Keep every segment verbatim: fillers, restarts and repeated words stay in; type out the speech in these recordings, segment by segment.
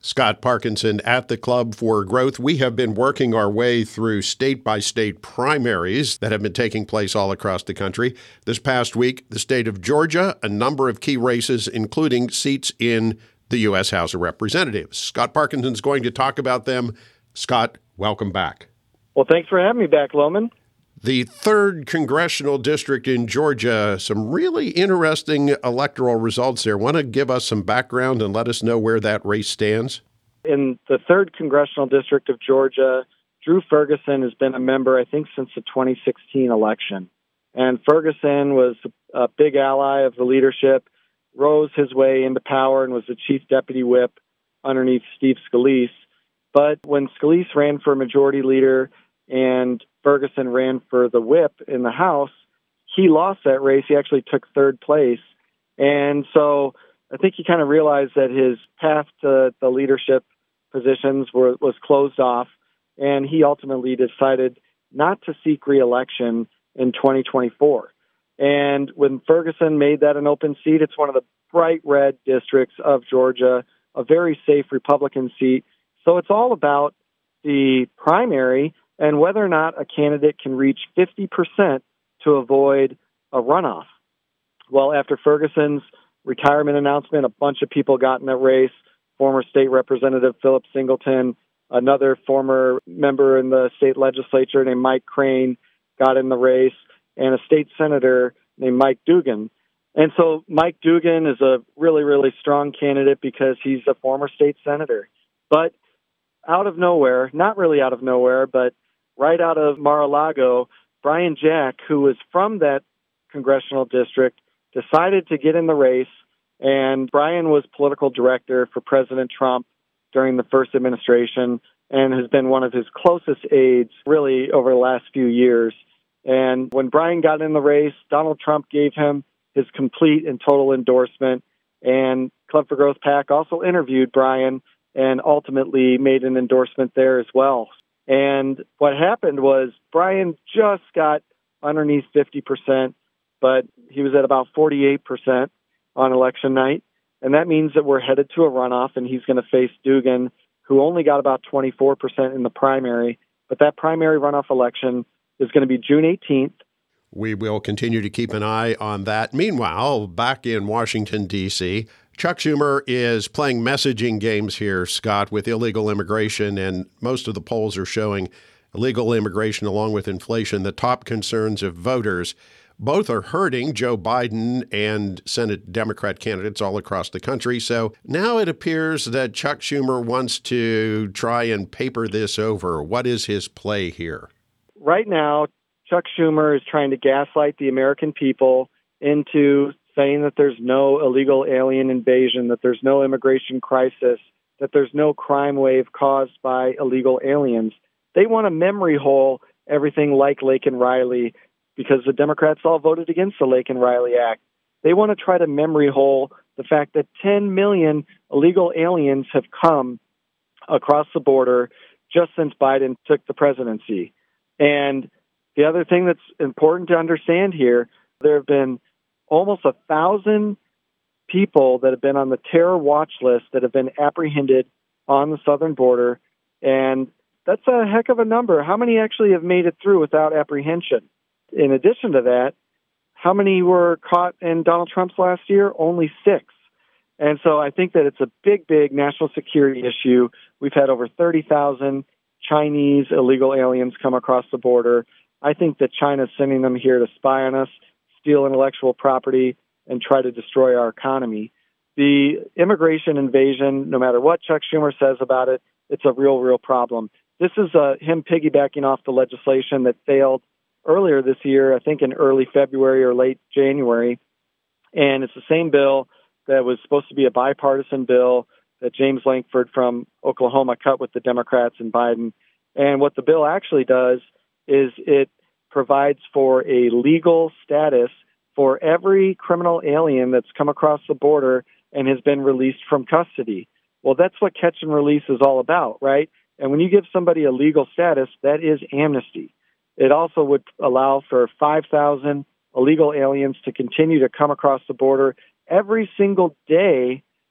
Scott Parkinson at the Club for Growth. We have been working our way through state-by-state primaries that have been taking place all across the country. This past week, the state of Georgia, a number of key races, including seats in the U S House of Representatives. Scott Parkinson's going to talk about them. Scott, welcome back. Well, thanks for having me back, Loman. The third congressional district in Georgia, some really interesting electoral results there. Want to give us some background and let us know where that race stands? In the third congressional district of Georgia, Drew Ferguson has been a member, I think, since the twenty sixteen election. And Ferguson was a big ally of the leadership, rose his way into power, and was the chief deputy whip underneath Steve Scalise. But when Scalise ran for majority leader and Ferguson ran for the whip in the House, he lost that race. He actually took third place. And so I think he kind of realized that his path to the leadership positions were, was closed off, and he ultimately decided not to seek re-election in twenty twenty-four. And when Ferguson made that an open seat, it's one of the bright red districts of Georgia, a very safe Republican seat. So it's all about the primary and whether or not a candidate can reach fifty percent to avoid a runoff. Well, after Ferguson's retirement announcement, a bunch of people got in that race. Former state representative Philip Singleton, another former member in the state legislature named Mike Crane got in the race, and a state senator named Mike Dugan. And so Mike Dugan is a really, really strong candidate because he's a former state senator. But out of nowhere, not really out of nowhere, but right out of Mar-a-Lago, Brian Jack, who was from that congressional district, decided to get in the race. And Brian was political director for President Trump during the first administration and has been one of his closest aides really over the last few years. And when Brian got in the race, Donald Trump gave him his complete and total endorsement. And Club for Growth PAC also interviewed Brian and ultimately made an endorsement there as well. And what happened was Brian just got underneath fifty percent, but he was at about forty-eight percent on election night. And that means that we're headed to a runoff, and he's going to face Dugan, who only got about twenty-four percent in the primary. But that primary runoff election is going to be June eighteenth. We will continue to keep an eye on that. Meanwhile, back in Washington, D C, Chuck Schumer is playing messaging games here, Scott, with illegal immigration, and most of the polls are showing illegal immigration along with inflation, the top concerns of voters. Both are hurting Joe Biden and Senate Democrat candidates all across the country. So now it appears that Chuck Schumer wants to try and paper this over. What is his play here? Right now, Chuck Schumer is trying to gaslight the American people into saying that there's no illegal alien invasion, that there's no immigration crisis, that there's no crime wave caused by illegal aliens. They want to memory hole everything like Laken Riley because the Democrats all voted against the Laken Riley Act. They want to try to memory hole the fact that ten million illegal aliens have come across the border just since Biden took the presidency. And the other thing that's important to understand here, there have been almost a thousand people that have been on the terror watch list that have been apprehended on the southern border. And that's a heck of a number. How many actually have made it through without apprehension? In addition to that, how many were caught in Donald Trump's last year? Only six. And so I think that it's a big, big national security issue. We've had over thirty thousand Chinese illegal aliens come across the border. I think that China's sending them here to spy on us, steal intellectual property, and try to destroy our economy. The immigration invasion, no matter what Chuck Schumer says about it, it's a real, real problem. This is uh, him piggybacking off the legislation that failed earlier this year, I think in early February or late January. And it's the same bill that was supposed to be a bipartisan bill that James Lankford from Oklahoma cut with the Democrats and Biden. And what the bill actually does is it provides for a legal status for every criminal alien that's come across the border and has been released from custody. Well, that's what catch and release is all about, right? And when you give somebody a legal status, that is amnesty. It also would allow for five thousand illegal aliens to continue to come across the border every single day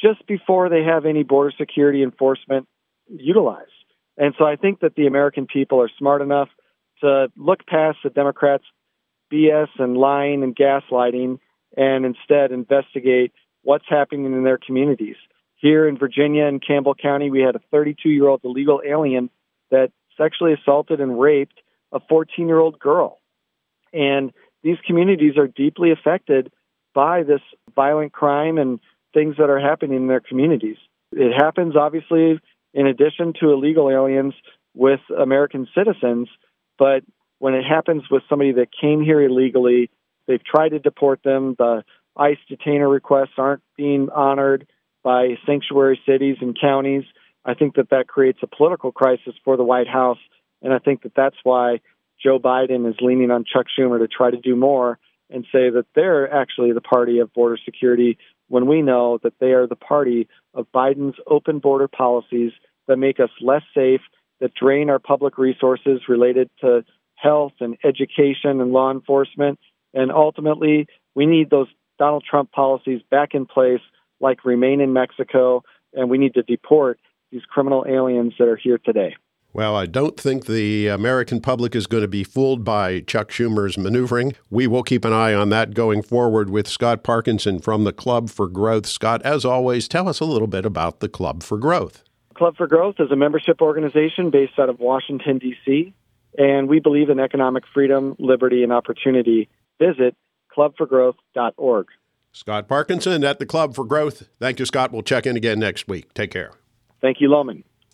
just before they have any border security enforcement utilized. And so I think that the American people are smart enough to look past the Democrats' B S and lying and gaslighting and instead investigate what's happening in their communities. Here in Virginia and Campbell County, we had a thirty-two-year-old illegal alien that sexually assaulted and raped a fourteen-year-old girl. And these communities are deeply affected by this violent crime and things that are happening in their communities. It happens, obviously, in addition to illegal aliens with American citizens, but when it happens with somebody that came here illegally, they've tried to deport them, the ICE detainer requests aren't being honored by sanctuary cities and counties. I think that that creates a political crisis for the White House, and I think that that's why Joe Biden is leaning on Chuck Schumer to try to do more and say that they're actually the party of border security when we know that they are the party of Biden's open border policies that make us less safe, that drain our public resources related to health and education and law enforcement. And ultimately, we need those Donald Trump policies back in place, like remain in Mexico, and we need to deport these criminal aliens that are here today. Well, I don't think the American public is going to be fooled by Chuck Schumer's maneuvering. We will keep an eye on that going forward with Scott Parkinson from the Club for Growth. Scott, as always, tell us a little bit about the Club for Growth. Club for Growth is a membership organization based out of Washington, D C, and we believe in economic freedom, liberty, and opportunity. Visit club for growth dot org. Scott Parkinson at the Club for Growth. Thank you, Scott. We'll check in again next week. Take care. Thank you, Loman.